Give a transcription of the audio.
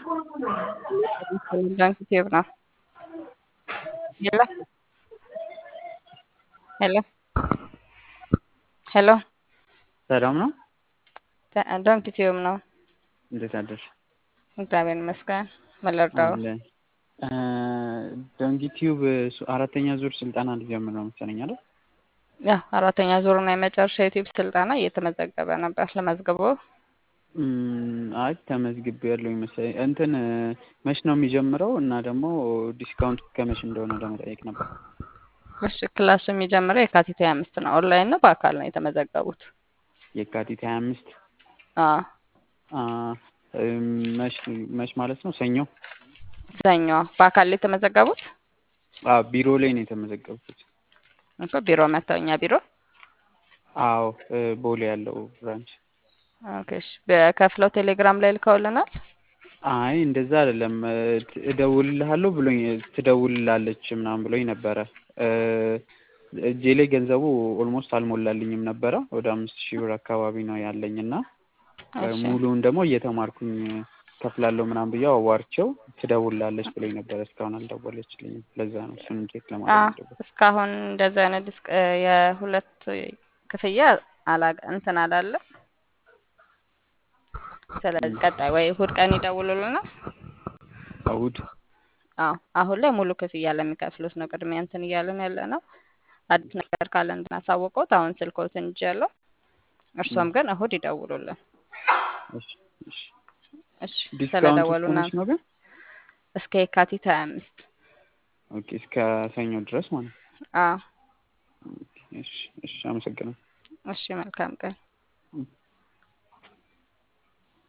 Danke Tevna. يلا hello hello ሰላም ነው። ዳንክ ቲዩብ ነው። እንዴት አደርሽ? እግዚአብሔር ይመስገን። መለርዳው አለ ዶንኪ ቲዩብ አራተኛ ዙር ስልጠና ሊጀምር ነው መሰለኝ አይደል? ያ አራተኛ ዙር እና የመጨረሻ የዩቲዩብ ስልጠና እየተመዘገበ ነበር። ለመዝገቡ አይ ተመዝግቤ ያለው መሰለኝ። እንትን መች ነው የሚጀምረው? እና ደግሞ ዲስካውንት ከመች እንደሆነ ለመጠየቅ ነበር። እሺ ክላሱ የሚጀምረው የካቲት 25 ነው። ኦንላይን ነው በአካል ነው የተመዘገቡት? የካቲት 25 አዎ መች መች ማለት ነው? ሰኞ ሰኞ በአካል ላይ የተመዘገቡት? ቢሮ ላይ ነው የተመዘገቡት እኮ ቢሮ መጥተው እኛ ቢሮ? አዎ ቦሌ ያለው ብራንች። ኦኬ እሺ በከፍለው ቴሌግራም ላይ ልከውልናል። አይ እንደዛ አይደለም። እደውልልሃለሁ ብሎኝ ትደውልላለች ምናምን ብሎኝ ነበረ። እጄ ላይ ገንዘቡ ኦልሞስት አልሞላልኝም ነበረ። ወደ 5000 ብር አካባቢ ነው ያለኝና እሺ ሙሉውን ደግሞ እየተማርኩኝ ከፍላለሁ ምናምን ብዬ አዋርቼው ትደውልላለች ብሎኝ ነበረ። እስካሁን አልደወለችልኝም። ለዛ ነው እሱን ቼክ ለማድረግ ነበር። እስካሁን እንደዛ አይነት ዲስክ የሁለት ክፍያ እንትን አላለም። ስለዚህ ቀጣይ ወይ እሑድ ቀን ይደውሉልናል። እሑድ? አዎ አሁን ላይ ሙሉ ክፍያ ለሚከፍሉት ነው ቅድሚያ እንትን እያለን ያለ ነው። አዲስ ነገር ካለ እንድናሳውቀውት አሁን ስልኮትን ይዣለሁ። እርሶም ግን እሑድ ይደውሉልን። እሺ እሺ። እሺ ዲስካውንት ስለደወሉና እስከ መች ነው ግን? እስከ የካቲት 25 ኦኬ እስከ ሰኞ ድረስ ማለት ነው። አዎ እሺ እሺ። አመሰግናለሁ። እሺ መልካም ቀን።